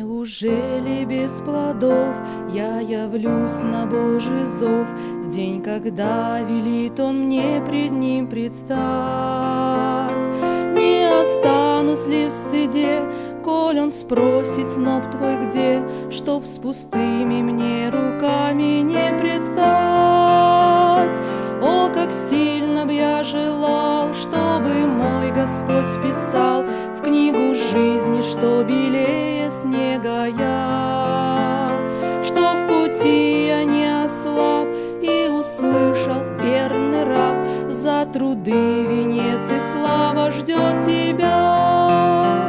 Неужели без плодов я явлюсь на Божий зов в день, когда велит Он мне пред Ним предстать? Не останусь ли в стыде, коль Он спросит: сноп твой где? Чтоб с пустыми мне руками не предстать. О, как сильно б я желал, чтобы мой Господь вписал в книгу жизни, что белее снега я, что в пути я не ослаб и услышал верный раб: за труды венец и слава ждет тебя.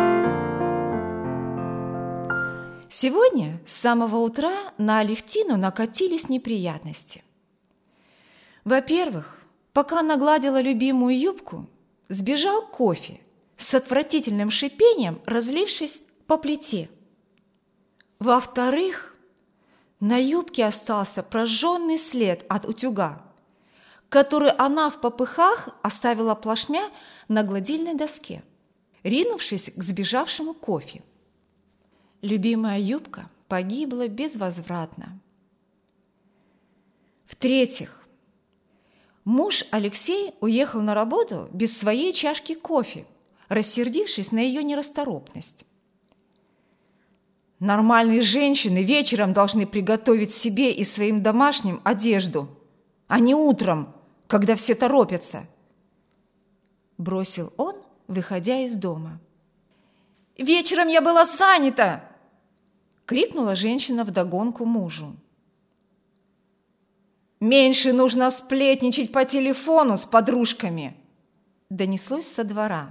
Сегодня с самого утра на Алевтину накатились неприятности. Во-первых, пока она гладила любимую юбку, сбежал кофе с отвратительным шипением, разлившись по плите. Во-вторых, на юбке остался прожженный след от утюга, который она в попыхах оставила плашмя на гладильной доске, ринувшись к сбежавшему кофе. Любимая юбка погибла безвозвратно. В-третьих, муж Алексей уехал на работу без своей чашки кофе, рассердившись на ее нерасторопность. Нормальные женщины вечером должны приготовить себе и своим домашним одежду, а не утром, когда все торопятся, бросил он, выходя из дома. «Вечером я была занята!» – крикнула женщина вдогонку мужу. «Меньше нужно сплетничать по телефону с подружками!» – донеслось со двора.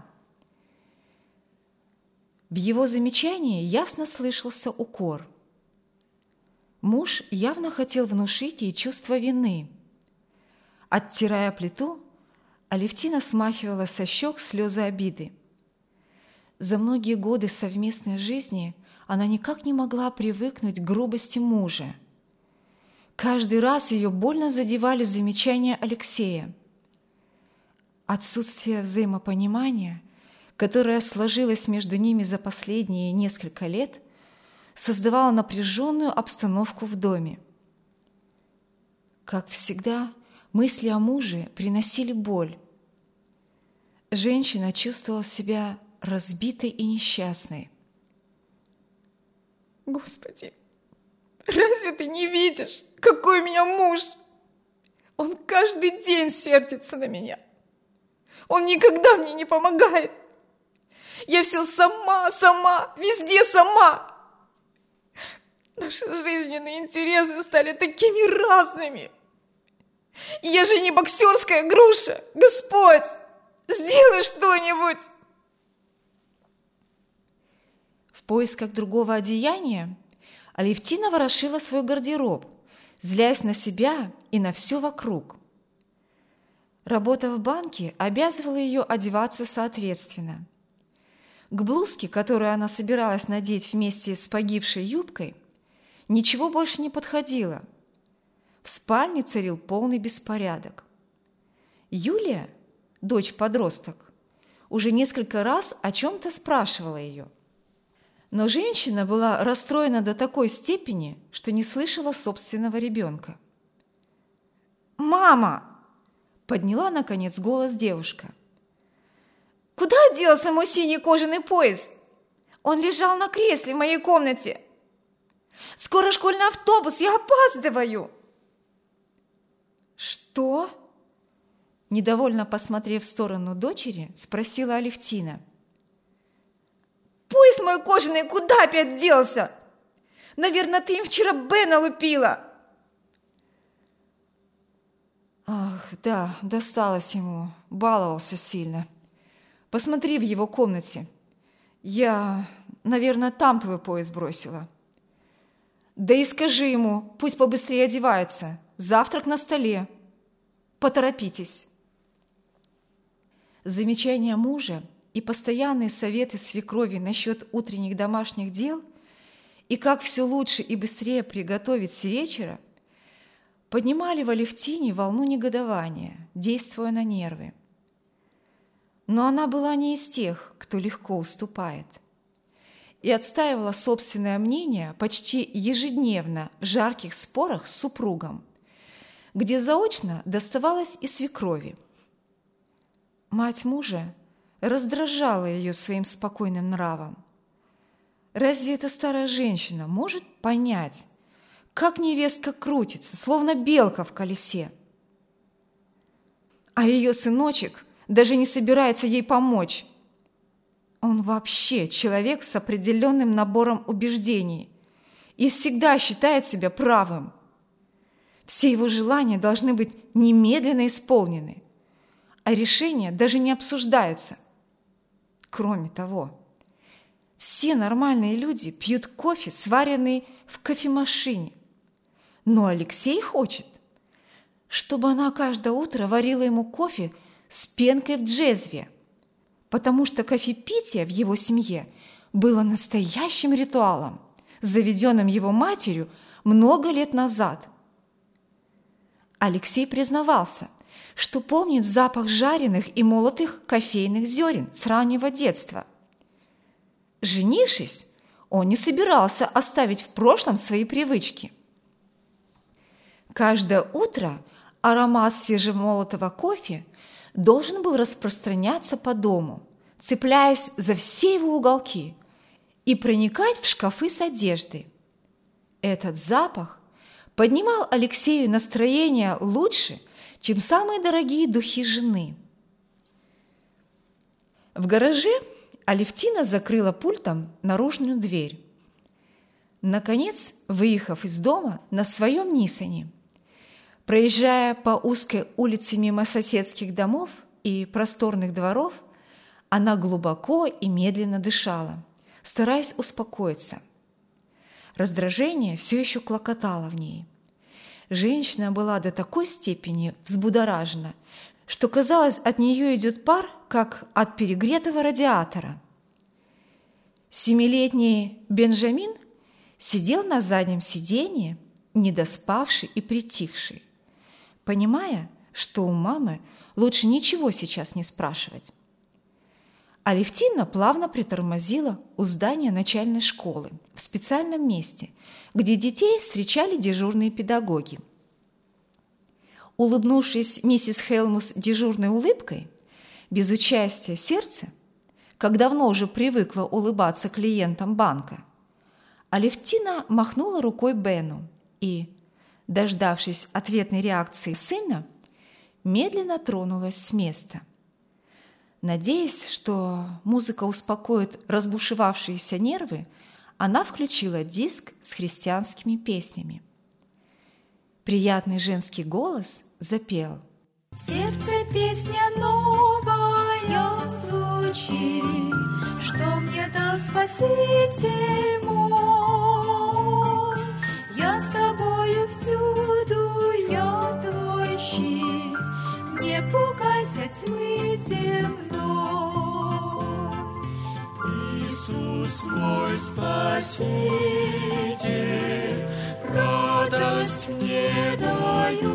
В его замечании ясно слышался укор. Муж явно хотел внушить ей чувство вины. Оттирая плиту, Алевтина смахивала со щек слезы обиды. За многие годы совместной жизни она никак не могла привыкнуть к грубости мужа. Каждый раз ее больно задевали замечания Алексея. Отсутствие взаимопонимания, которое сложилось между ними за последние несколько лет, создавало напряженную обстановку в доме. Как всегда, мысли о муже приносили боль. Женщина чувствовала себя разбитой и несчастной. «Господи, разве ты не видишь, какой у меня муж? Он каждый день сердится на меня. Он никогда мне не помогает. Я все сама, везде сама. Наши жизненные интересы стали такими разными. Я же не боксерская груша. Господь, сделай что-нибудь!» В поисках другого одеяния Алевтина ворошила свой гардероб, злясь на себя и на все вокруг. Работа в банке обязывала ее одеваться соответственно. К блузке, которую она собиралась надеть вместе с погибшей юбкой, ничего больше не подходило. В спальне царил полный беспорядок. Юлия, дочь-подросток, уже несколько раз о чем-то спрашивала ее. Но женщина была расстроена до такой степени, что не слышала собственного ребенка. «Мама!» – подняла, наконец, голос девушка. «Куда делся мой синий кожаный пояс? Он лежал на кресле в моей комнате. Скоро школьный автобус, я опаздываю!» «Что?» – недовольно посмотрев в сторону дочери, спросила Алевтина. «Пояс мой кожаный куда опять делся? Наверное, ты им вчера Бена лупила!» «Ах, да, досталось ему, баловался сильно. Посмотри в его комнате. Я, наверное, там твой пояс бросила. Да и скажи ему, пусть побыстрее одевается. Завтрак на столе. Поторопитесь». Замечания мужа и постоянные советы свекрови насчет утренних домашних дел и как все лучше и быстрее приготовить с вечера поднимали в Алевтине волну негодования, действуя на нервы. Но она была не из тех, кто легко уступает. и отстаивала собственное мнение почти ежедневно в жарких спорах с супругом, где заочно доставалось и свекрови. Мать мужа раздражала ее своим спокойным нравом. Разве эта старая женщина может понять, как невестка крутится, словно белка в колесе? А ее сыночек даже не собирается ей помочь. Он вообще человек с определенным набором убеждений и всегда считает себя правым. Все его желания должны быть немедленно исполнены, а решения даже не обсуждаются. Кроме того, все нормальные люди пьют кофе, сваренный в кофемашине. Но Алексей хочет, чтобы она каждое утро варила ему кофе с пенкой в джезве, потому что кофепитие в его семье было настоящим ритуалом, заведенным его матерью много лет назад. Алексей признавался, что помнит запах жареных и молотых кофейных зерен с раннего детства. Женившись, он не собирался оставить в прошлом свои привычки. Каждое утро аромат свежемолотого кофе должен был распространяться по дому, цепляясь за все его уголки и проникать в шкафы с одеждой. Этот запах поднимал Алексею настроение лучше, чем самые дорогие духи жены. В гараже Алевтина закрыла пультом наружную дверь. Наконец, выехав из дома на своем Ниссане, проезжая по узкой улице мимо соседских домов и просторных дворов, она глубоко и медленно дышала, стараясь успокоиться. Раздражение все еще клокотало в ней. Женщина была до такой степени взбудоражена, что, казалось, от нее идет пар, как от перегретого радиатора. 7-летний Бенджамин сидел на заднем сиденье, недоспавший и притихший, понимая, что у мамы лучше ничего сейчас не спрашивать. Алевтина плавно притормозила у здания начальной школы в специальном месте, где детей встречали дежурные педагоги. Улыбнувшись миссис Хелмус дежурной улыбкой, без участия сердца, как давно уже привыкла улыбаться клиентам банка, Алевтина махнула рукой Бену и, дождавшись ответной реакции сына, медленно тронулась с места. Надеясь, что музыка успокоит разбушевавшиеся нервы, она включила диск с христианскими песнями. Приятный женский голос запел: В сердце песня новая звучит, что мне дал Спаситель мой. Я с тобою всюду, я твой щит, не пугайся тьмы земной. Иисус мой Спаситель, радость мне дает,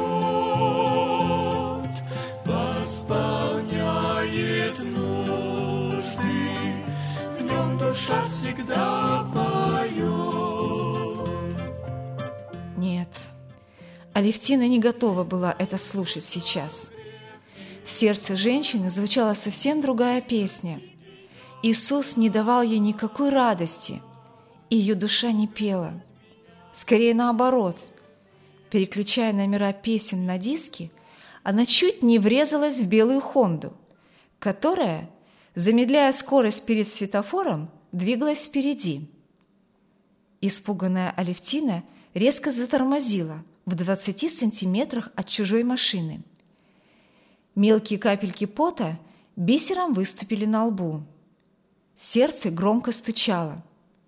восполняет нужды, в нем душа всегда поет. Нет, Алевтина не готова была это слушать сейчас. В сердце женщины звучала совсем другая песня. Иисус не давал ей никакой радости, и ее душа не пела. Скорее наоборот. Переключая номера песен на диски, она чуть не врезалась в белую Хонду, которая, замедляя скорость перед светофором, двигалась впереди. Испуганная Алевтина резко затормозила в 20 сантиметрах от чужой машины. Мелкие капельки пота бисером выступили на лбу. Сердце громко стучало.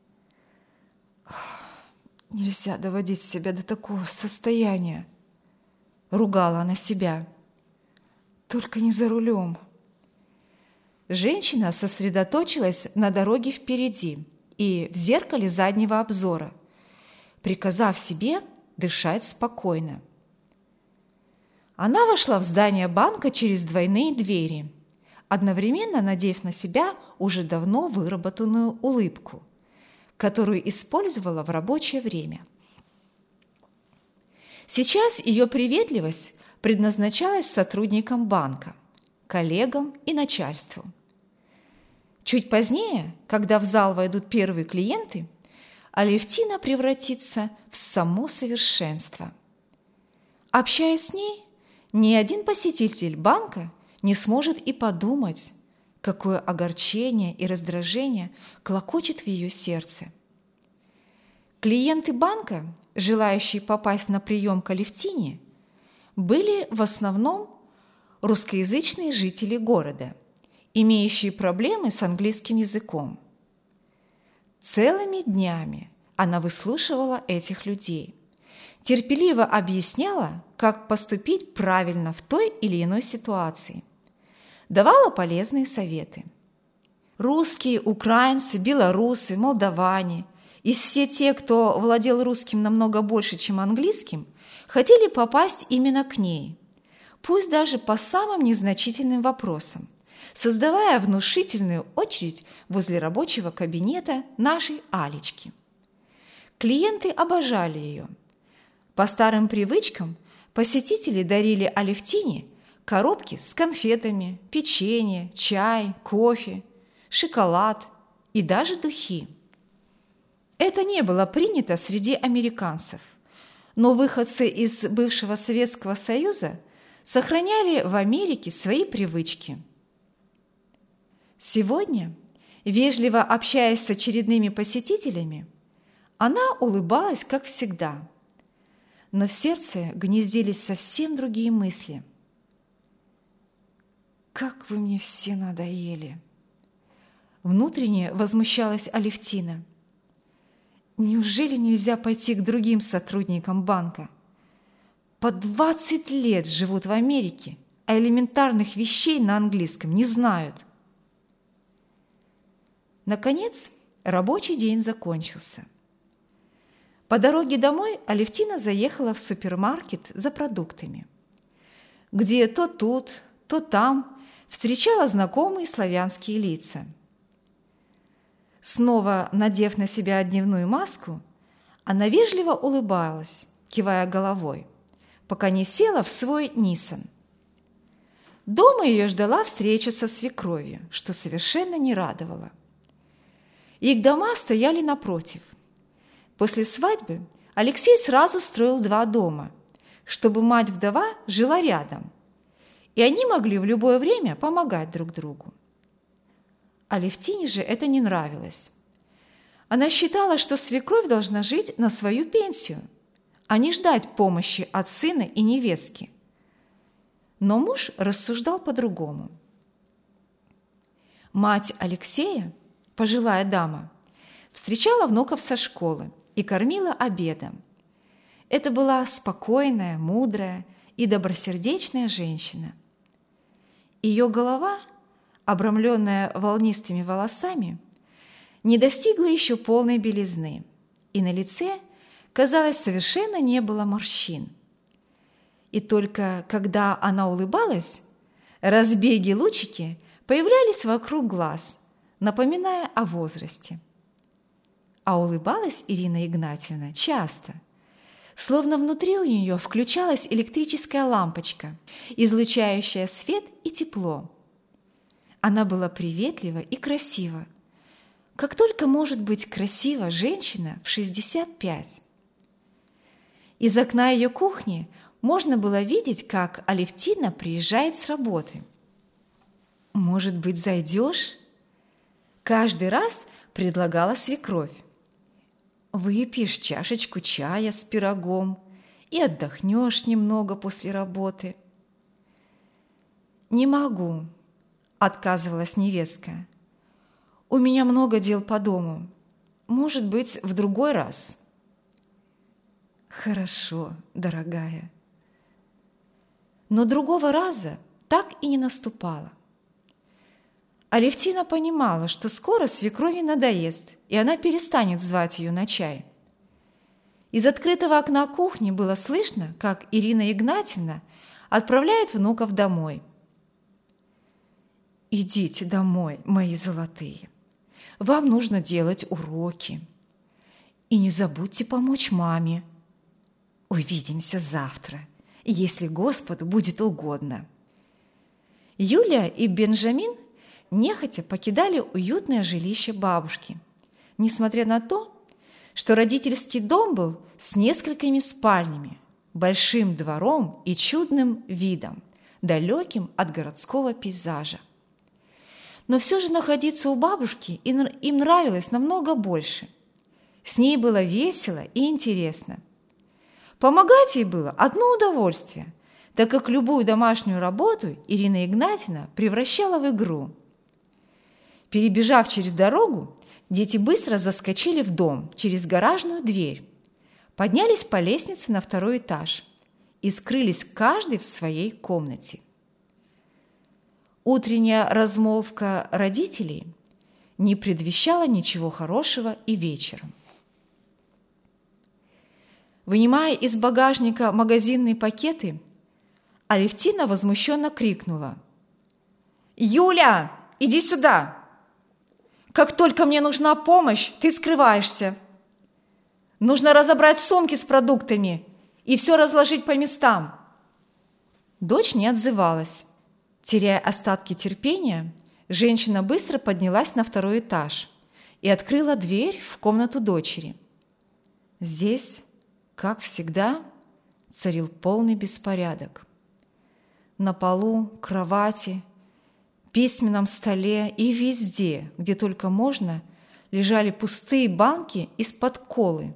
«Нельзя доводить себя до такого состояния», — ругала она себя. «Только не за рулем». Женщина сосредоточилась на дороге впереди и в зеркале заднего обзора, приказав себе дышать спокойно. Она вошла в здание банка через двойные двери, одновременно надев на себя уже давно выработанную улыбку, которую использовала в рабочее время. Сейчас ее приветливость предназначалась сотрудникам банка, коллегам и начальству. Чуть позднее, когда в зал войдут первые клиенты, Алевтина превратится в само совершенство. Общаясь с ней, ни один посетитель банка не сможет и подумать, какое огорчение и раздражение клокочет в ее сердце. Клиенты банка, желающие попасть на прием к Алевтине, были в основном русскоязычные жители города, имеющие проблемы с английским языком. Целыми днями она выслушивала этих людей, терпеливо объясняла, как поступить правильно в той или иной ситуации, давала полезные советы. Русские, украинцы, белорусы, молдаване и все те, кто владел русским намного больше, чем английским, хотели попасть именно к ней, пусть даже по самым незначительным вопросам, создавая внушительную очередь возле рабочего кабинета нашей Алечки. Клиенты обожали ее. По старым привычкам посетители дарили Алевтине коробки с конфетами, печенье, чай, кофе, шоколад и даже духи. Это не было принято среди американцев, но выходцы из бывшего Советского Союза сохраняли в Америке свои привычки. Сегодня, вежливо общаясь с очередными посетителями, она улыбалась, как всегда, но в сердце гнездились совсем другие мысли. «Как вы мне все надоели!» Внутренне возмущалась Алевтина. «Неужели нельзя пойти к другим сотрудникам банка? По 20 лет живут в Америке, а элементарных вещей на английском не знают». Наконец, рабочий день закончился. По дороге домой Алевтина заехала в супермаркет за продуктами, где то тут, то там встречала знакомые славянские лица. Снова надев на себя дневную маску, она вежливо улыбалась, кивая головой, пока не села в свой Ниссан. Дома ее ждала встреча со свекровью, что совершенно не радовало. Их дома стояли напротив. После свадьбы Алексей сразу строил 2 дома, чтобы мать-вдова жила рядом, и они могли в любое время помогать друг другу. Алевтине же это не нравилось. Она считала, что свекровь должна жить на свою пенсию, а не ждать помощи от сына и невестки. Но муж рассуждал по-другому. Мать Алексея, пожилая дама, встречала внуков со школы и кормила обедом. Это была спокойная, мудрая и добросердечная женщина. Ее голова, обрамленная волнистыми волосами, не достигла еще полной белизны, и на лице, казалось, совершенно не было морщин. И только когда она улыбалась, разбеги-лучики появлялись вокруг глаз, напоминая о возрасте. А улыбалась Ирина Игнатьевна часто, словно внутри у нее включалась электрическая лампочка, излучающая свет и тепло. Она была приветлива и красива, как только может быть красива женщина в 65. Из окна ее кухни можно было видеть, как Алевтина приезжает с работы. «Может быть, зайдешь?» Каждый раз предлагала свекровь. «Выпьешь чашечку чая с пирогом и отдохнешь немного после работы». «Не могу», – отказывалась невестка. «У меня много дел по дому. Может быть, в другой раз». «Хорошо, дорогая». Но другого раза так и не наступало. Алевтина понимала, что скоро свекрови надоест, и она перестанет звать ее на чай. Из открытого окна кухни было слышно, как Ирина Игнатьевна отправляет внуков домой. «Идите домой, мои золотые. Вам нужно делать уроки. И не забудьте помочь маме. Увидимся завтра, если Господу будет угодно». Юлия и Бенджамин нехотя покидали уютное жилище бабушки, несмотря на то, что родительский дом был с несколькими спальнями, большим двором и чудным видом, далеким от городского пейзажа. Но все же находиться у бабушки им нравилось намного больше. С ней было весело и интересно. Помогать ей было одно удовольствие, так как любую домашнюю работу Ирина Игнатьевна превращала в игру. Перебежав через дорогу, дети быстро заскочили в дом через гаражную дверь, поднялись по лестнице на 2-й этаж и скрылись каждый в своей комнате. Утренняя размолвка родителей не предвещала ничего хорошего и вечером. Вынимая из багажника магазинные пакеты, Алевтина возмущенно крикнула: «Юля, иди сюда! Как только мне нужна помощь, ты скрываешься. Нужно разобрать сумки с продуктами и все разложить по местам». Дочь не отзывалась. Теряя остатки терпения, женщина быстро поднялась на 2-й этаж и открыла дверь в комнату дочери. Здесь, как всегда, царил полный беспорядок. На полу, кровати, письменном столе и везде, где только можно, лежали пустые банки из-под колы.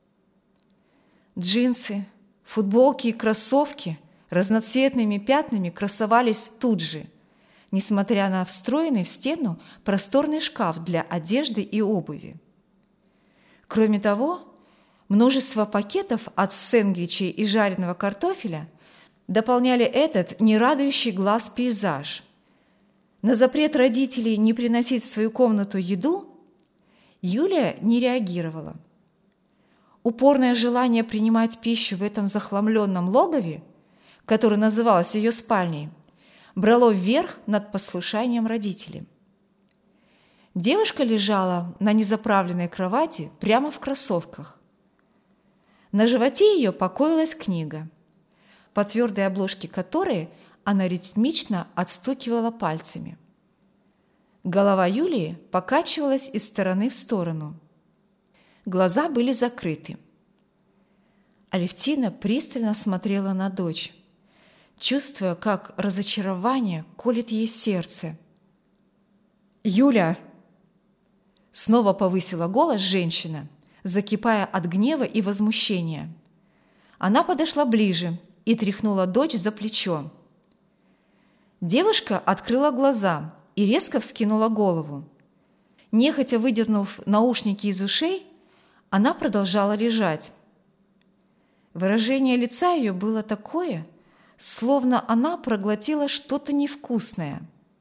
Джинсы, футболки и кроссовки разноцветными пятнами красовались тут же, несмотря на встроенный в стену просторный шкаф для одежды и обуви. Кроме того, множество пакетов от сэндвичей и жареного картофеля дополняли этот нерадующий глаз пейзаж. На запрет родителей не приносить в свою комнату еду Юлия не реагировала. Упорное желание принимать пищу в этом захламленном логове, которое называлось ее спальней, брало вверх над послушанием родителей. Девушка лежала на незаправленной кровати прямо в кроссовках. На животе ее покоилась книга, по твердой обложке которой она ритмично отстукивала пальцами. Голова Юлии покачивалась из стороны в сторону. Глаза были закрыты. Алевтина пристально смотрела на дочь, чувствуя, как разочарование колет ей сердце. «Юля!» – снова повысила голос женщина, закипая от гнева и возмущения. Она подошла ближе и тряхнула дочь за плечо. Девушка открыла глаза и резко вскинула голову. Нехотя выдернув наушники из ушей, она продолжала лежать. Выражение лица ее было такое, словно она проглотила что-то невкусное.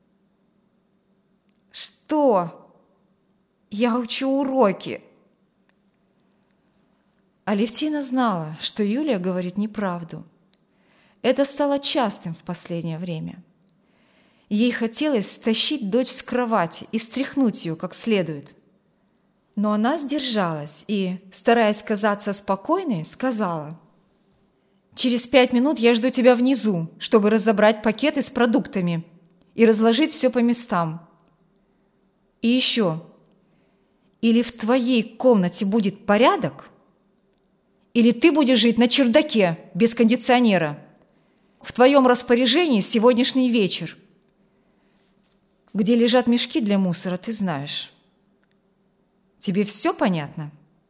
«Что? Я учу уроки!» Алевтина знала, что Юлия говорит неправду. Это стало частым в последнее время. Ей хотелось стащить дочь с кровати и встряхнуть ее как следует. Но она сдержалась и, стараясь казаться спокойной, сказала: «Через 5 минут я жду тебя внизу, чтобы разобрать пакеты с продуктами и разложить все по местам. И еще, или в твоей комнате будет порядок, или ты будешь жить на чердаке без кондиционера. В твоем распоряжении сегодняшний вечер. Где лежат мешки для мусора, ты знаешь. Тебе все понятно?»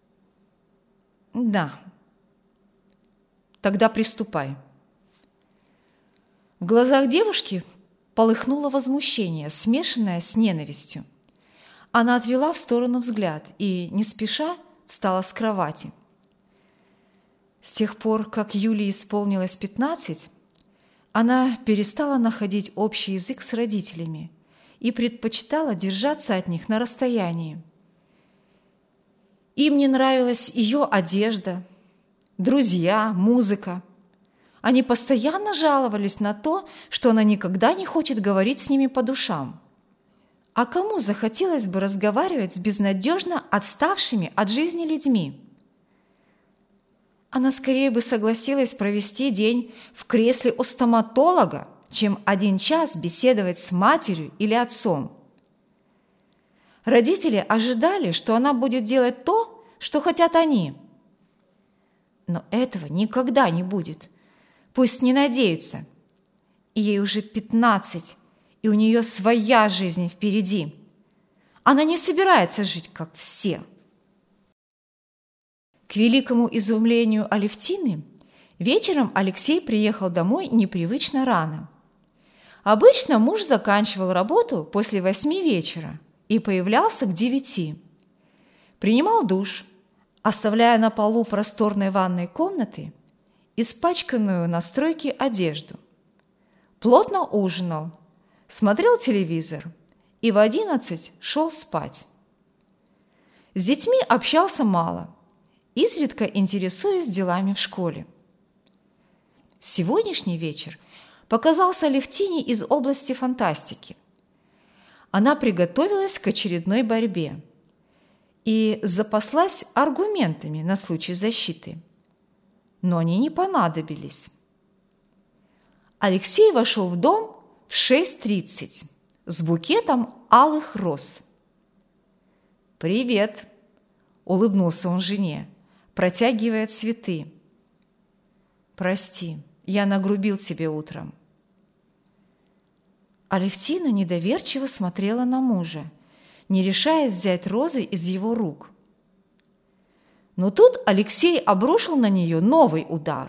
«Да». «Тогда приступай». В глазах девушки полыхнуло возмущение, смешанное с ненавистью. Она отвела в сторону взгляд и, не спеша, встала с кровати. С тех пор, как Юлии исполнилось 15, она перестала находить общий язык с родителями и предпочитала держаться от них на расстоянии. Им не нравилась ее одежда, друзья, музыка. Они постоянно жаловались на то, что она никогда не хочет говорить с ними по душам. А кому захотелось бы разговаривать с безнадежно отставшими от жизни людьми? Она скорее бы согласилась провести день в кресле у стоматолога, чем 1 час беседовать с матерью или отцом. Родители ожидали, что она будет делать то, что хотят они. Но этого никогда не будет. Пусть не надеются. Ей уже 15, и у нее своя жизнь впереди. Она не собирается жить, как все. К великому изумлению Алевтины, вечером Алексей приехал домой непривычно рано. Обычно муж заканчивал работу после 8 вечера и появлялся к 9. Принимал душ, оставляя на полу просторной ванной комнаты испачканную на стройке одежду. Плотно ужинал, смотрел телевизор и в 11 шел спать. С детьми общался мало, изредка интересуясь делами в школе. Сегодняшний вечер показался Алевтине из области фантастики. Она приготовилась к очередной борьбе и запаслась аргументами на случай защиты. Но они не понадобились. Алексей вошел в дом в 6:30 с букетом алых роз. «Привет!» – улыбнулся он жене, протягивая цветы. «Прости, я нагрубил тебе утром». Алевтина недоверчиво смотрела на мужа, не решаясь взять розы из его рук. Но тут Алексей обрушил на нее новый удар.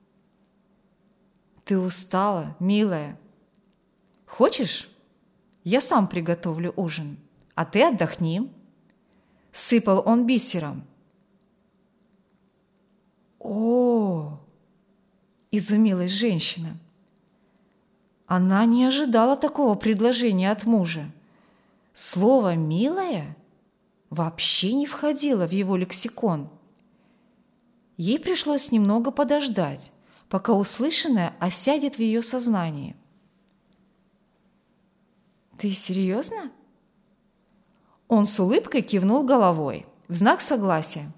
«Ты устала, милая. Хочешь, я сам приготовлю ужин, а ты отдохни?» Сыпал он бисером. «О!» – изумилась женщина. Она не ожидала такого предложения от мужа. Слово «милая» вообще не входило в его лексикон. Ей пришлось немного подождать, пока услышанное осядет в ее сознании. «Ты серьезно?» Он с улыбкой кивнул головой в знак согласия.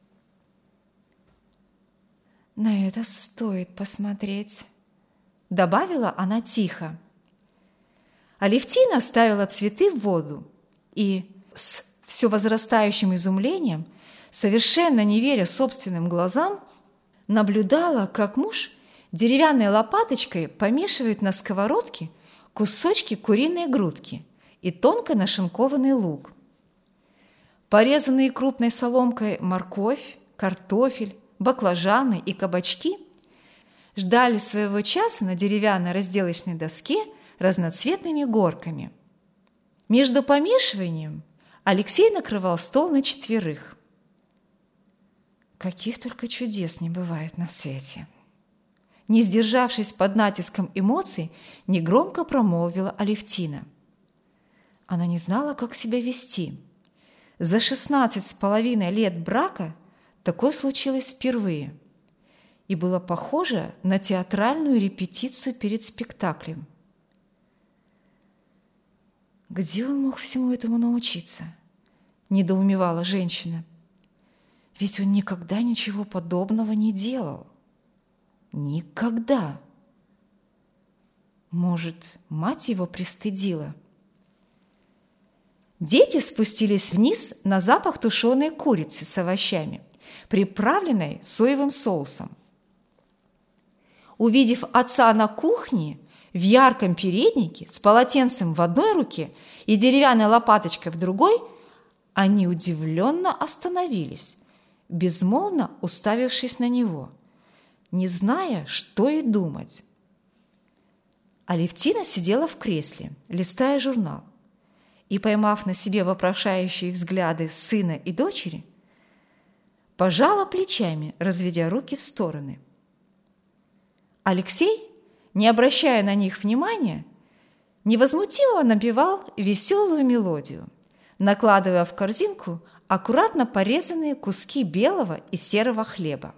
«На это стоит посмотреть», – добавила она тихо. Алевтина ставила цветы в воду и с все возрастающим изумлением, совершенно не веря собственным глазам, наблюдала, как муж деревянной лопаточкой помешивает на сковородке кусочки куриной грудки и тонко нашинкованный лук. Порезанные крупной соломкой морковь, картофель, баклажаны и кабачки ждали своего часа на деревянной разделочной доске разноцветными горками. Между помешиванием Алексей накрывал стол на 4. Каких только чудес не бывает на свете. Не сдержавшись под натиском эмоций, негромко промолвила Алевтина. Она не знала, как себя вести. За 16,5 лет брака такое случилось впервые и было похоже на театральную репетицию перед спектаклем. «Где он мог всему этому научиться?» – недоумевала женщина. «Ведь он никогда ничего подобного не делал. Никогда. Может, мать его пристыдила?» Дети спустились вниз на запах тушеной курицы с овощами, приправленной соевым соусом. Увидев отца на кухне в ярком переднике с полотенцем в одной руке и деревянной лопаточкой в другой, они удивленно остановились, безмолвно уставившись на него, не зная, что и думать. Алевтина сидела в кресле, листая журнал, и, поймав на себе вопрошающие взгляды сына и дочери, пожала плечами, разведя руки в стороны. Алексей, не обращая на них внимания, невозмутимо напевал веселую мелодию, накладывая в корзинку аккуратно порезанные куски белого и серого хлеба.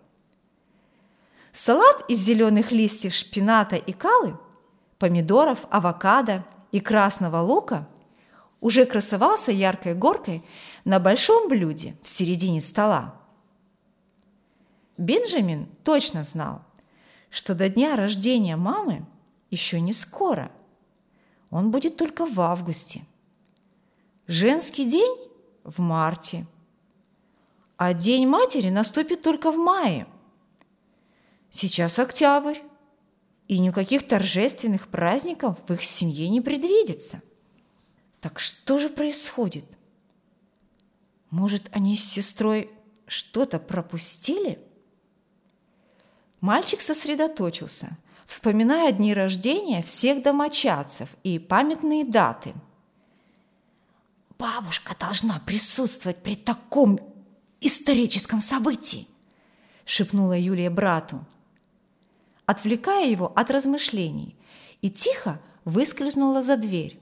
Салат из зеленых листьев шпината и калы, помидоров, авокадо и красного лука уже красовался яркой горкой на большом блюде в середине стола. Бенджамин точно знал, что до дня рождения мамы еще не скоро. Он будет только в августе. Женский день – в марте. А День матери наступит только в мае. Сейчас октябрь, и никаких торжественных праздников в их семье не предвидится. Так что же происходит? Может, они с сестрой что-то пропустили? Мальчик сосредоточился, вспоминая дни рождения всех домочадцев и памятные даты. «Бабушка должна присутствовать при таком историческом событии», шепнула Юлия брату, отвлекая его от размышлений, и тихо выскользнула за дверь.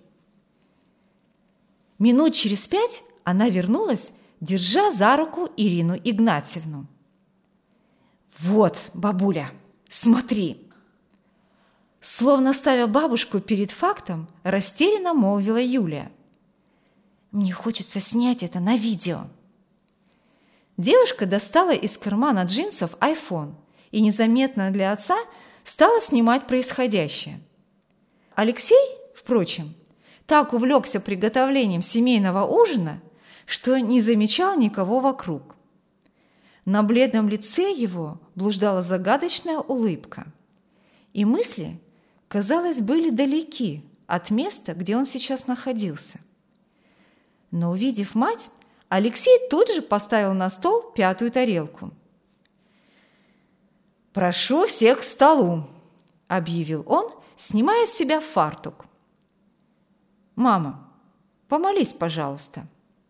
Минут через 5 она вернулась, держа за руку Ирину Игнатьевну. «Вот, бабуля, смотри!» Словно ставя бабушку перед фактом, растерянно молвила Юлия. «Мне хочется снять это на видео». Девушка достала из кармана джинсов iPhone и незаметно для отца стала снимать происходящее. Алексей, впрочем, так увлекся приготовлением семейного ужина, что не замечал никого вокруг. На бледном лице его блуждала загадочная улыбка, и мысли, казалось, были далеки от места, где он сейчас находился. Но, увидев мать, Алексей тут же поставил на стол 5-ю тарелку. «Прошу всех к столу», – объявил он, снимая с себя фартук. «Мама, помолись, пожалуйста».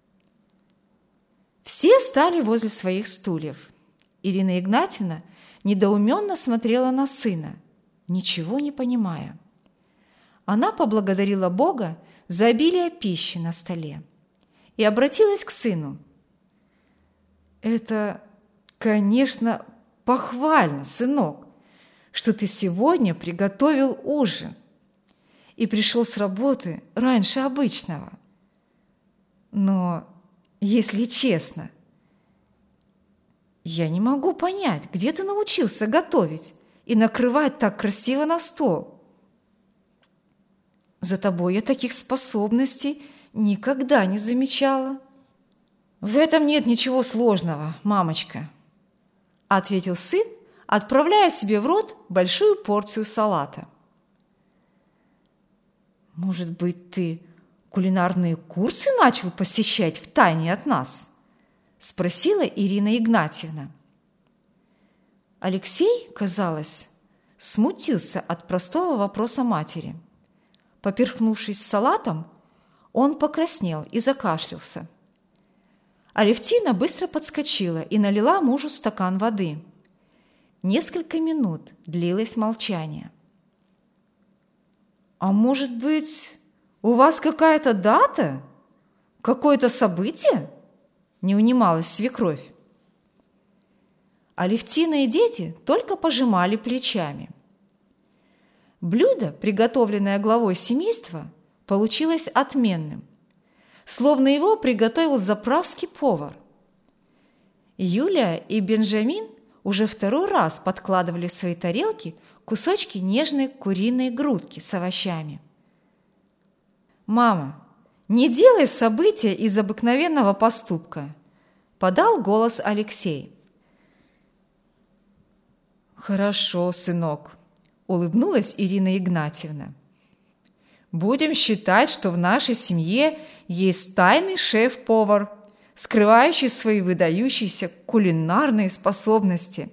Все стали возле своих стульев. Ирина Игнатьевна недоуменно смотрела на сына, ничего не понимая. Она поблагодарила Бога за обилие пищи на столе и обратилась к сыну. «Это, конечно, похвально, сынок, что ты сегодня приготовил ужин и пришел с работы раньше обычного. Но, если честно, я не могу понять, где ты научился готовить и накрывать так красиво на стол. За тобой я таких способностей никогда не замечала». «В этом нет ничего сложного, мамочка», – ответил сын, отправляя себе в рот большую порцию салата. «Может быть, ты кулинарные курсы начал посещать втайне от нас?» – спросила Ирина Игнатьевна. Алексей, казалось, смутился от простого вопроса матери. Поперхнувшись салатом, он покраснел и закашлялся. Алевтина быстро подскочила и налила мужу стакан воды. Несколько минут длилось молчание. «А может быть, у вас какая-то дата? Какое-то событие?» – не унималась свекровь. Алевтина и дети только пожимали плечами. Блюдо, приготовленное главой семейства, получилось отменным, словно его приготовил заправский повар. Юлия и Бенджамин уже 2-й раз подкладывали в свои тарелки кусочки нежной куриной грудки с овощами. «Мама, не делай события из обыкновенного поступка», – подал голос Алексей. «Хорошо, сынок», – улыбнулась Ирина Игнатьевна. «Будем считать, что в нашей семье есть тайный шеф-повар, скрывающий свои выдающиеся кулинарные способности».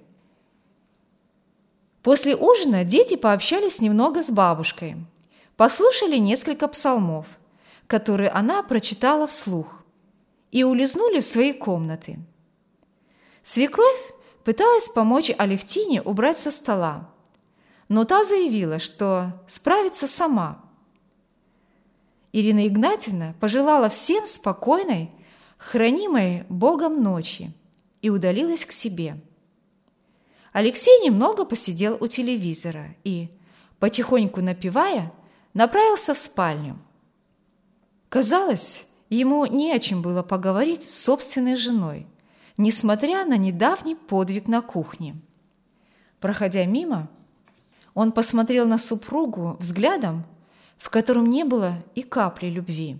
После ужина дети пообщались немного с бабушкой, послушали несколько псалмов, которые она прочитала вслух, и улизнули в свои комнаты. Свекровь пыталась помочь Алевтине убрать со стола, но та заявила, что справится сама. Ирина Игнатьевна пожелала всем спокойной, хранимой Богом ночи и удалилась к себе. Алексей немного посидел у телевизора и, потихоньку напевая, направился в спальню. Казалось, ему не о чем было поговорить с собственной женой, несмотря на недавний подвиг на кухне. Проходя мимо, он посмотрел на супругу взглядом, в котором не было и капли любви.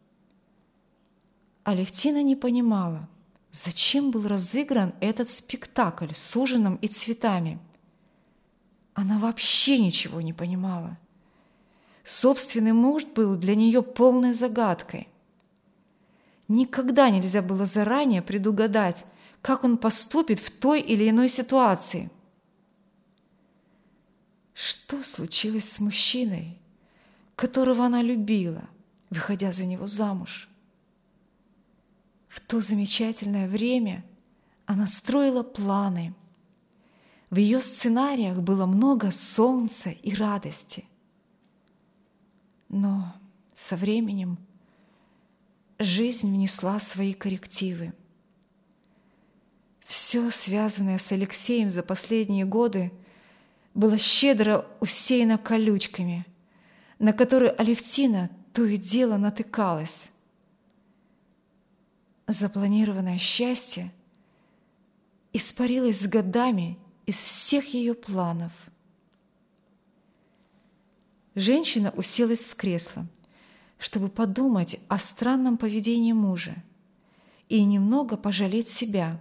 Алевтина не понимала, зачем был разыгран этот спектакль с ужином и цветами. Она вообще ничего не понимала. Собственный муж был для нее полной загадкой. Никогда нельзя было заранее предугадать, как он поступит в той или иной ситуации. Что случилось с мужчиной, которого она любила, выходя за него замуж? В то замечательное время она строила планы. В ее сценариях было много солнца и радости. Но со временем жизнь внесла свои коррективы. Все, связанное с Алексеем за последние годы, было щедро усеяно колючками, на которые Алевтина то и дело натыкалась. Запланированное счастье испарилось с годами из всех ее планов. Женщина уселась в кресло, чтобы подумать о странном поведении мужа и немного пожалеть себя.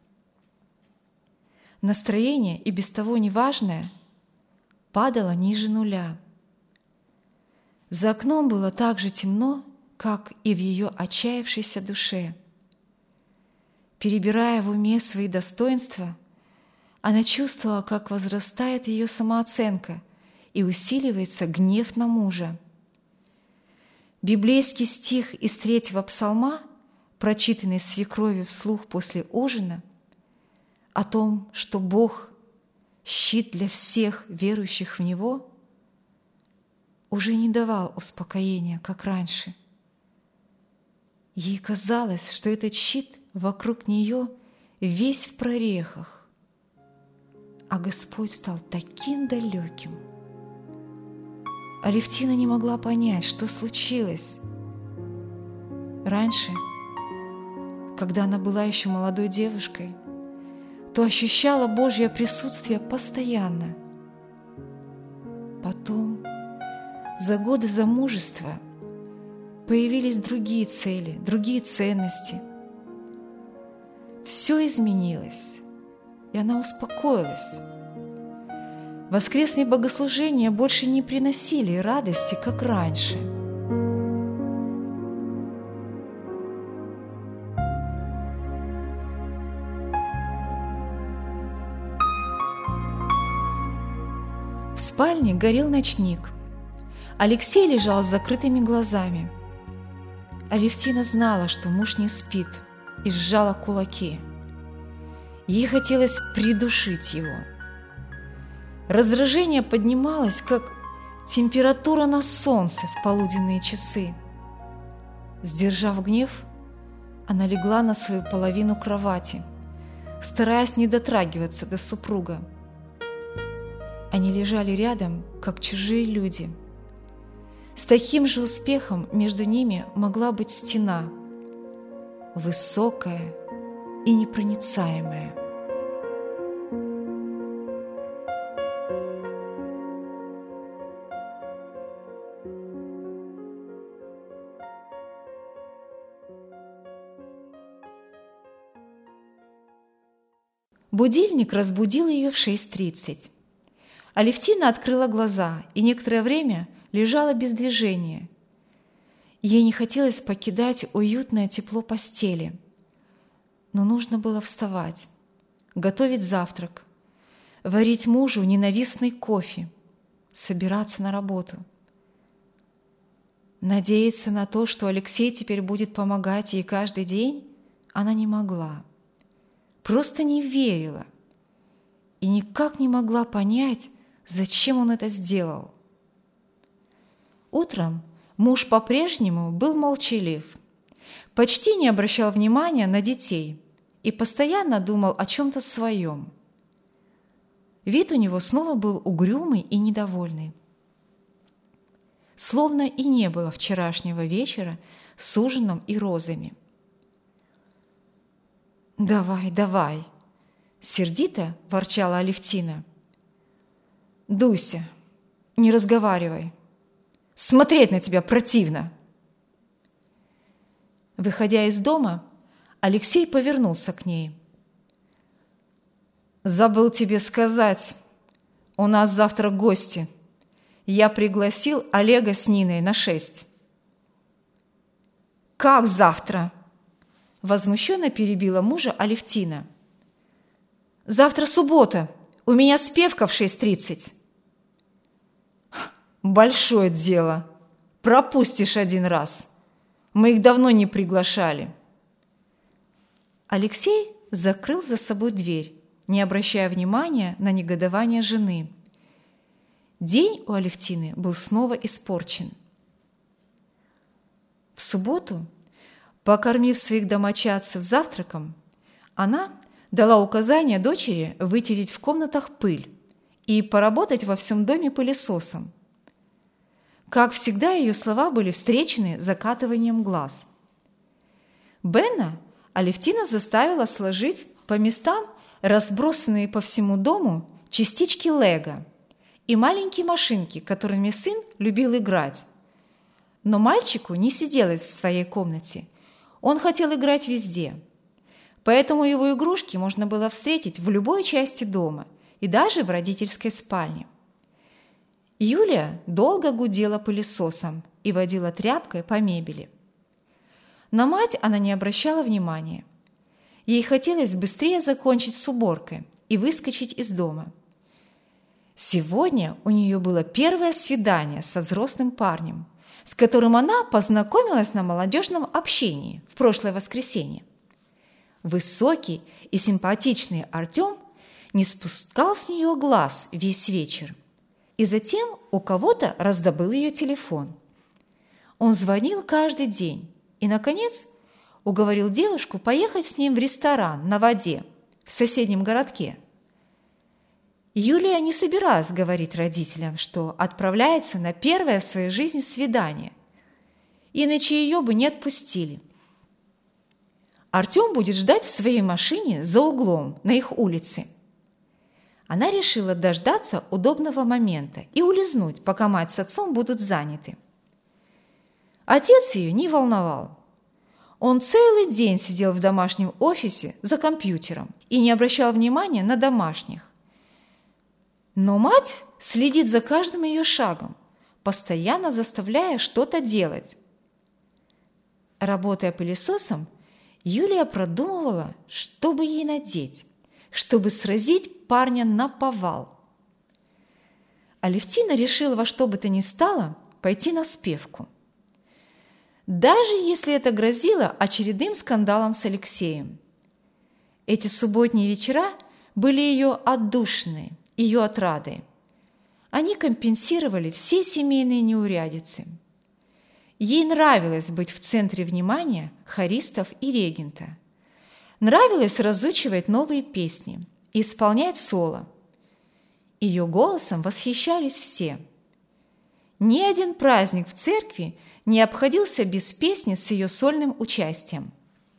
Настроение, и без того неважное, падало ниже нуля. За окном было так же темно, как и в ее отчаявшейся душе. Перебирая в уме свои достоинства, она чувствовала, как возрастает ее самооценка и усиливается гнев на мужа. Библейский стих из 3-го псалма, прочитанный свекровью вслух после ужина, о том, что Бог – щит для всех верующих в Него, уже не давал успокоения, как раньше. Ей казалось, что этот щит вокруг нее весь в прорехах, а Господь стал таким далеким. Алевтина не могла понять, что случилось. Раньше, когда она была еще молодой девушкой, то ощущала Божье присутствие постоянно. Потом, за годы замужества, появились другие цели, другие ценности. Все изменилось, и она успокоилась. Воскресные богослужения больше не приносили радости, как раньше. В спальне горел ночник. Алексей лежал с закрытыми глазами. Алевтина знала, что муж не спит, и сжала кулаки. Ей хотелось придушить его. Раздражение поднималось, как температура на солнце в полуденные часы. Сдержав гнев, она легла на свою половину кровати, стараясь не дотрагиваться до супруга. Они лежали рядом, как чужие люди. С таким же успехом между ними могла быть стена, высокая и непроницаемая. Будильник разбудил ее в 6:30. Алевтина открыла глаза и некоторое время лежала без движения. Ей не хотелось покидать уютное тепло постели, но нужно было вставать, готовить завтрак, варить мужу ненавистный кофе, собираться на работу. Надеяться на то, что Алексей теперь будет помогать ей каждый день, она не могла. Просто не верила и никак не могла понять, зачем он это сделал. Утром муж по-прежнему был молчалив, почти не обращал внимания на детей и постоянно думал о чем-то своем. Вид у него снова был угрюмый и недовольный. Словно и не было вчерашнего вечера с ужином и розами. «Давай, давай!» – сердито ворчала Алевтина. «Дуся, не разговаривай. Смотреть на тебя противно!» Выходя из дома, Алексей повернулся к ней. «Забыл тебе сказать, у нас завтра гости. Я пригласил Олега с Ниной на 6». «Как завтра?» – возмущенно перебила мужа Алевтина. «Завтра суббота, у меня спевка в 6:30. «Большое дело, пропустишь один раз. Мы их давно не приглашали». Алексей закрыл за собой дверь, не обращая внимания на негодование жены. День у Алевтины был снова испорчен. В субботу, покормив своих домочадцев завтраком, она дала указание дочери вытереть в комнатах пыль и поработать во всем доме пылесосом. Как всегда, ее слова были встречены закатыванием глаз. Бена Алевтина заставила сложить по местам разбросанные по всему дому частички лего и маленькие машинки, которыми сын любил играть. Но мальчику не сиделось в своей комнате. Он хотел играть везде. Поэтому его игрушки можно было встретить в любой части дома и даже в родительской спальне. Юлия долго гудела пылесосом и водила тряпкой по мебели. На мать она не обращала внимания. Ей хотелось быстрее закончить с уборкой и выскочить из дома. Сегодня у нее было первое свидание со взрослым парнем, с которым она познакомилась на молодежном общении в прошлое воскресенье. Высокий и симпатичный Артем не спускал с нее глаз весь вечер и затем у кого-то раздобыл ее телефон. Он звонил каждый день и, наконец, уговорил девушку поехать с ним в ресторан на воде в соседнем городке. Юлия не собиралась говорить родителям, что отправляется на первое в своей жизни свидание, иначе ее бы не отпустили. Артем будет ждать в своей машине за углом на их улице. Она решила дождаться удобного момента и улизнуть, пока мать с отцом будут заняты. Отец ее не волновал. Он целый день сидел в домашнем офисе за компьютером и не обращал внимания на домашних. Но мать следит за каждым ее шагом, постоянно заставляя что-то делать. Работая пылесосом, Юлия продумывала, что бы ей надеть, чтобы сразить парня наповал. Алевтина решила во что бы то ни стало пойти на спевку. Даже если это грозило очередным скандалом с Алексеем. Эти субботние вечера были ее отдушиной, ее отрадой. Они компенсировали все семейные неурядицы. Ей нравилось быть в центре внимания хористов и регента. Нравилось разучивать новые песни и исполнять соло. Ее голосом восхищались все. Ни один праздник в церкви не обходился без песни с ее сольным участием.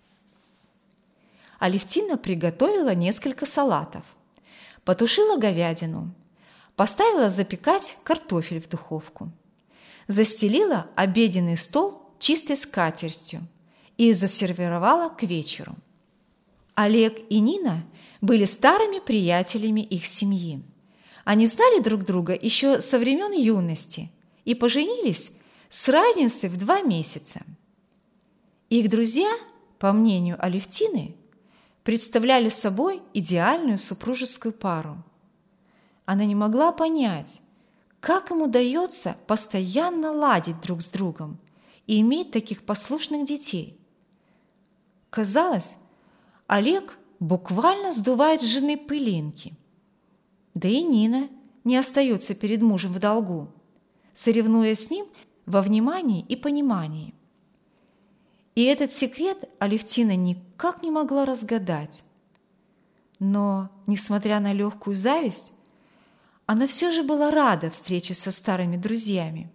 Алевтина приготовила несколько салатов, потушила говядину, поставила запекать картофель в духовку, застелила обеденный стол чистой скатертью и засервировала к вечеру. Олег и Нина были старыми приятелями их семьи. Они знали друг друга еще со времен юности и поженились с разницей в 2 месяца. Их друзья, по мнению Алевтины, представляли собой идеальную супружескую пару. Она не могла понять, как им удается постоянно ладить друг с другом и иметь таких послушных детей. Казалось, Олег буквально сдувает с жены пылинки. Да и Нина не остается перед мужем в долгу, соревнуясь с ним во внимании и понимании. И этот секрет Алевтина никак не могла разгадать. Но, несмотря на легкую зависть, она все же была рада встрече со старыми друзьями.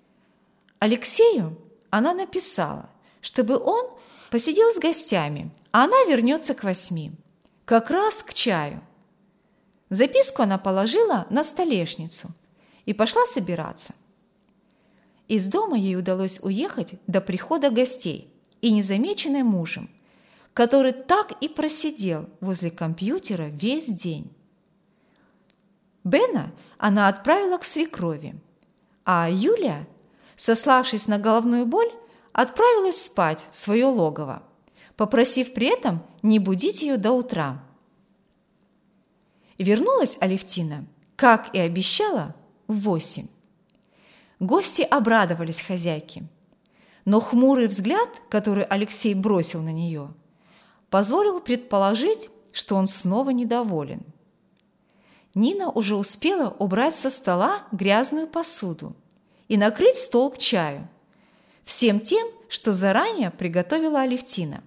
Алексею она написала, чтобы он посидел с гостями, а она вернется к 8, как раз к чаю. Записку она положила на столешницу и пошла собираться. Из дома ей удалось уехать до прихода гостей и незамеченной мужем, который так и просидел возле компьютера весь день. Бена она отправила к свекрови, а Юлия, сославшись на головную боль, отправилась спать в свое логово, попросив при этом не будить ее до утра. Вернулась Алевтина, как и обещала, в 8. Гости обрадовались хозяйке, но хмурый взгляд, который Алексей бросил на нее, позволил предположить, что он снова недоволен. Нина уже успела убрать со стола грязную посуду и накрыть стол к чаю, всем тем, что заранее приготовила Алевтина.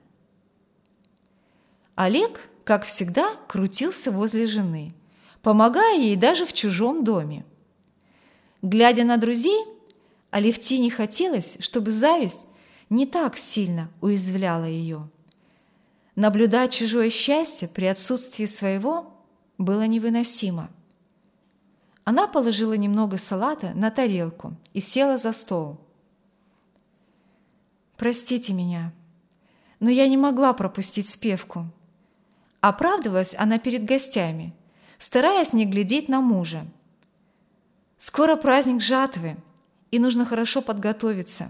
Олег, как всегда, крутился возле жены, помогая ей даже в чужом доме. Глядя на друзей, Алевтине хотелось, чтобы зависть не так сильно уязвляла ее. Наблюдать чужое счастье при отсутствии своего было невыносимо. Она положила немного салата на тарелку и села за стол. «Простите меня, но я не могла пропустить спевку». Оправдывалась она перед гостями, стараясь не глядеть на мужа. «Скоро праздник жатвы, и нужно хорошо подготовиться».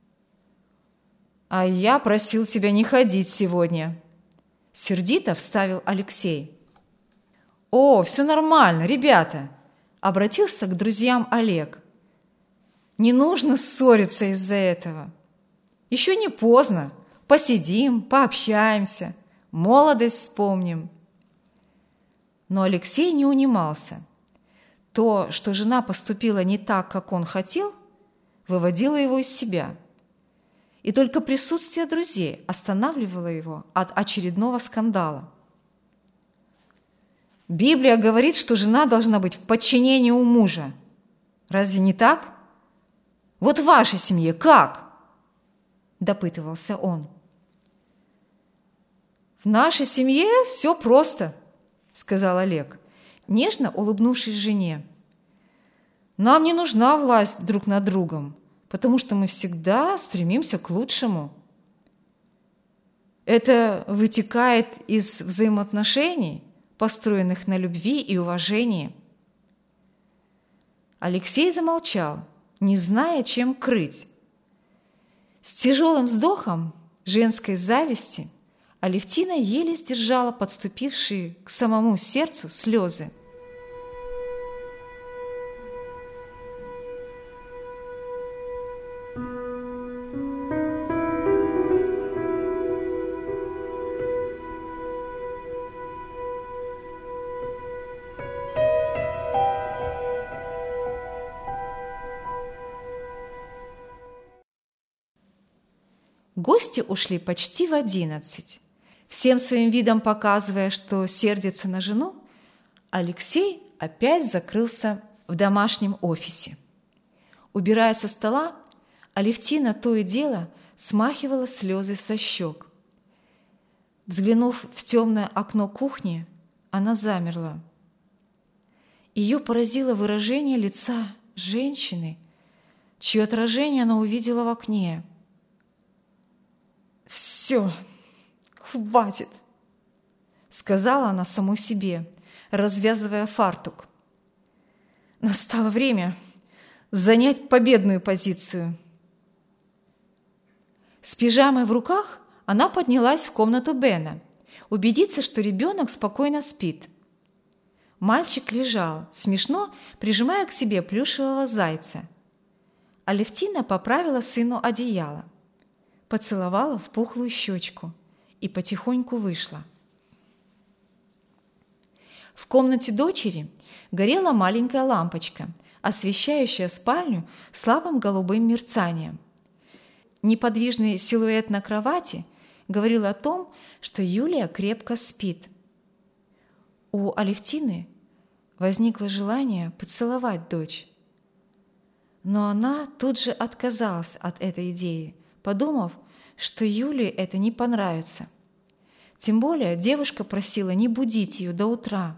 «А я просил тебя не ходить сегодня», — сердито вставил Алексей. «О, все нормально, ребята», — обратился к друзьям Олег. «Не нужно ссориться из-за этого. Еще не поздно, посидим, пообщаемся, молодость вспомним». Но Алексей не унимался. То, что жена поступила не так, как он хотел, выводило его из себя. И только присутствие друзей останавливало его от очередного скандала. «Библия говорит, что жена должна быть в подчинении у мужа. Разве не так? Вот в вашей семье как?» – допытывался он. «В нашей семье все просто», – сказал Олег, нежно улыбнувшись жене. «Нам не нужна власть друг над другом, потому что мы всегда стремимся к лучшему. Это вытекает из взаимоотношений, построенных на любви и уважении». Алексей замолчал, не зная, чем крыть. С тяжелым вздохом женской зависти Алевтина еле сдержала подступившие к самому сердцу слезы. Гости ушли почти в 11. Всем своим видом показывая, что сердится на жену, Алексей опять закрылся в домашнем офисе. Убирая со стола, Алевтина то и дело смахивала слезы со щек. Взглянув в темное окно кухни, она замерла. Ее поразило выражение лица женщины, чье отражение она увидела в окне. «Все, хватит», — сказала она самой себе, развязывая фартук. «Настало время занять победную позицию». С пижамой в руках она поднялась в комнату Бена, убедиться, что ребенок спокойно спит. Мальчик лежал, смешно прижимая к себе плюшевого зайца. Алевтина поправила сыну одеяло, поцеловала в пухлую щечку и потихоньку вышла. В комнате дочери горела маленькая лампочка, освещающая спальню слабым голубым мерцанием. Неподвижный силуэт на кровати говорил о том, что Юлия крепко спит. У Алевтины возникло желание поцеловать дочь. Но она тут же отказалась от этой идеи, подумав, что Юлии это не понравится. Тем более девушка просила не будить ее до утра.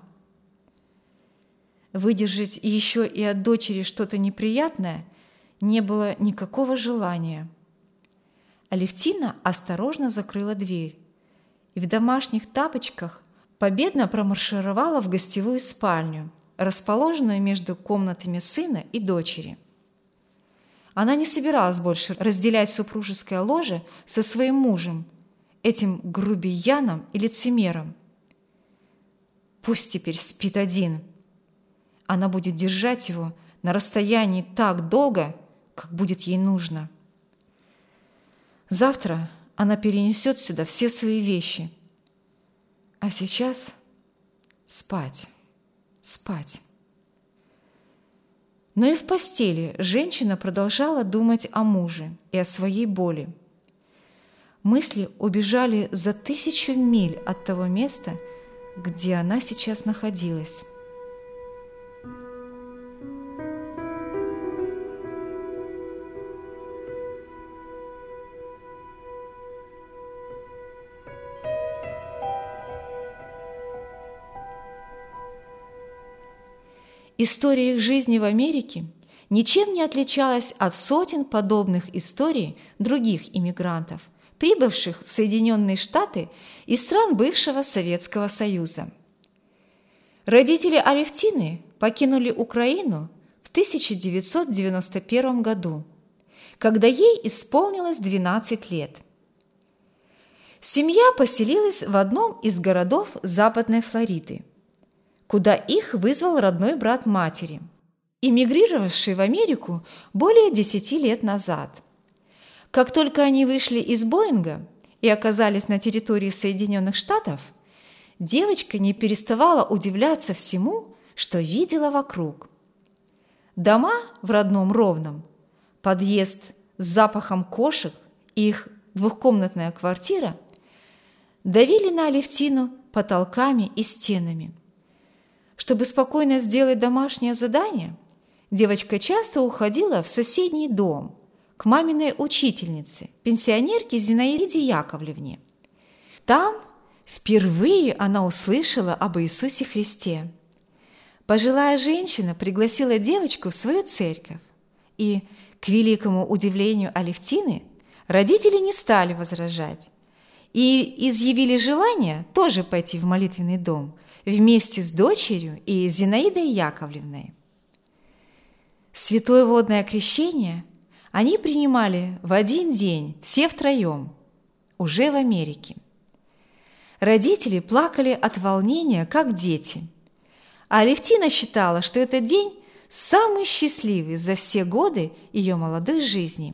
Выдержать еще и от дочери что-то неприятное не было никакого желания. Алевтина осторожно закрыла дверь и в домашних тапочках победно промаршировала в гостевую спальню, расположенную между комнатами сына и дочери. Она не собиралась больше разделять супружеское ложе со своим мужем, этим грубияном и лицемером. Пусть теперь спит один. Она будет держать его на расстоянии так долго, как будет ей нужно. Завтра она перенесет сюда все свои вещи. А сейчас спать, спать. Но и в постели женщина продолжала думать о муже и о своей боли. Мысли убежали за 1000 миль от того места, где она сейчас находилась. История их жизни в Америке ничем не отличалась от сотен подобных историй других иммигрантов, прибывших в Соединенные Штаты из стран бывшего Советского Союза. Родители Алевтины покинули Украину в 1991 году, когда ей исполнилось 12 лет. Семья поселилась в одном из городов Западной Флориды, куда их вызвал родной брат матери, эмигрировавший в Америку более 10 лет назад. Как только они вышли из Боинга и оказались на территории Соединенных Штатов, девочка не переставала удивляться всему, что видела вокруг. Дома в родном Ровном, подъезд с запахом кошек и их двухкомнатная квартира давили на Алевтину потолками и стенами. Чтобы спокойно сделать домашнее задание, девочка часто уходила в соседний дом к маминой учительнице, пенсионерке Зинаиде Яковлевне. Там впервые она услышала об Иисусе Христе. Пожилая женщина пригласила девочку в свою церковь, и, к великому удивлению Алевтины, родители не стали возражать и изъявили желание тоже пойти в молитвенный дом вместе с дочерью и Зинаидой Яковлевной. Святое водное крещение они принимали в один день, все втроем, уже в Америке. Родители плакали от волнения, как дети, а Алевтина считала, что этот день самый счастливый за все годы ее молодой жизни.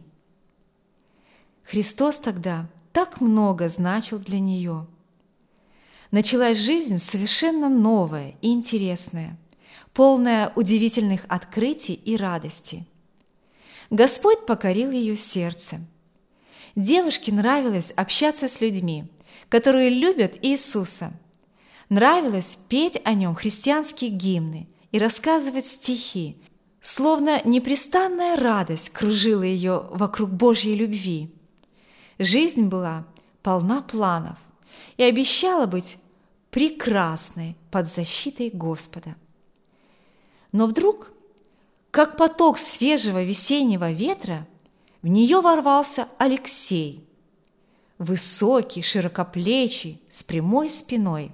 Христос тогда так много значил для нее. Началась жизнь совершенно новая и интересная, полная удивительных открытий и радости. Господь покорил ее сердце. Девушке нравилось общаться с людьми, которые любят Иисуса. Нравилось петь о нем христианские гимны и рассказывать стихи, словно непрестанная радость кружила ее вокруг Божьей любви. Жизнь была полна планов и обещала быть прекрасной под защитой Господа. Но вдруг, как поток свежего весеннего ветра, в нее ворвался Алексей, высокий, широкоплечий, с прямой спиной.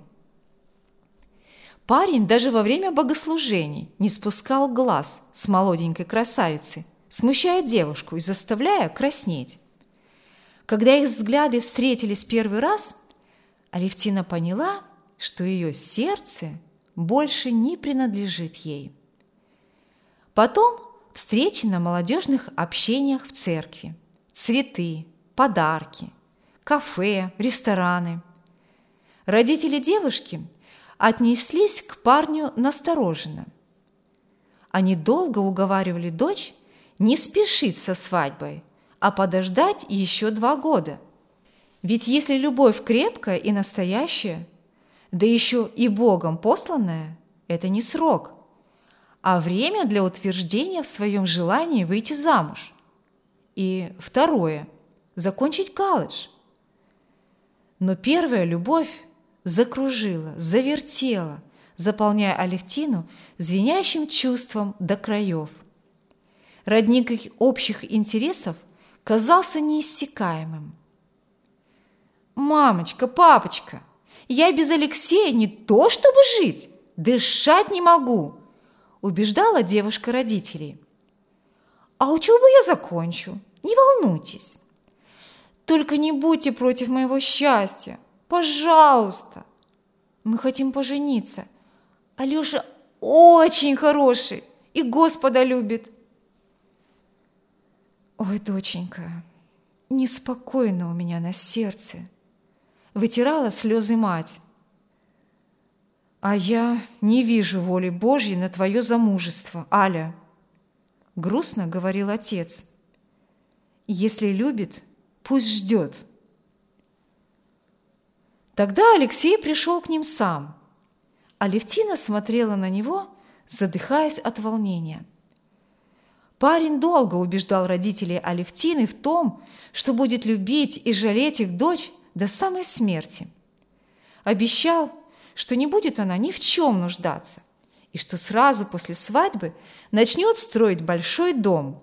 Парень даже во время богослужений не спускал глаз с молоденькой красавицы, смущая девушку и заставляя краснеть. Когда их взгляды встретились первый раз, Алевтина поняла, что ее сердце больше не принадлежит ей. Потом встречи на молодежных общениях в церкви, цветы, подарки, кафе, рестораны. Родители девушки отнеслись к парню настороженно. Они долго уговаривали дочь не спешить со свадьбой, а подождать еще 2 года. Ведь если любовь крепкая и настоящая, да еще и Богом посланная, это не срок, а время для утверждения в своем желании выйти замуж. И второе – закончить колледж. Но первая любовь закружила, завертела, заполняя Алевтину звенящим чувством до краев. Родник их общих интересов казался неиссякаемым. «Мамочка, папочка, я без Алексея не то чтобы жить, дышать не могу», убеждала девушка родителей. «А учебу я закончу, не волнуйтесь. Только не будьте против моего счастья, пожалуйста. Мы хотим пожениться. Алеша очень хороший и Господа любит». «Ой, доченька, неспокойно у меня на сердце», вытирала слезы мать. «А я не вижу воли Божьей на твое замужество, Аля», грустно говорил отец. «Если любит, пусть ждет». Тогда Алексей пришел к ним сам. Алевтина смотрела на него, задыхаясь от волнения. Парень долго убеждал родителей Алевтины в том, что будет любить и жалеть их дочь до самой смерти. Обещал, что не будет она ни в чем нуждаться и что сразу после свадьбы начнет строить большой дом.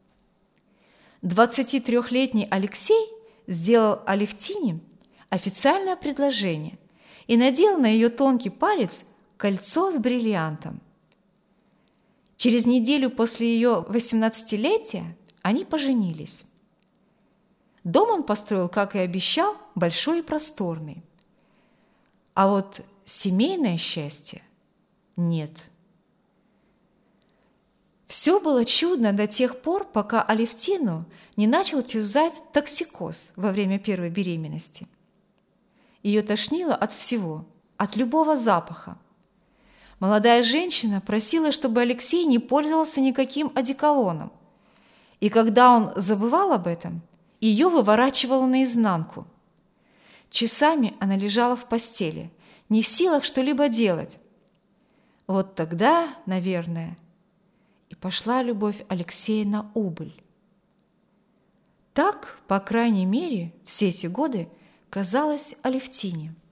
23-летний Алексей сделал Алевтине официальное предложение и надел на ее тонкий палец кольцо с бриллиантом. Через неделю после ее 18-летия они поженились. Дом он построил, как и обещал, большой и просторный. А вот семейное счастье нет. Все было чудно до тех пор, пока Алевтину не начал терзать токсикоз во время первой беременности. Ее тошнило от всего, от любого запаха. Молодая женщина просила, чтобы Алексей не пользовался никаким одеколоном. И когда он забывал об этом, ее выворачивало наизнанку. Часами она лежала в постели, не в силах что-либо делать. Вот тогда, наверное, и пошла любовь Алексея на убыль. Так, по крайней мере, все эти годы казалось Алевтине.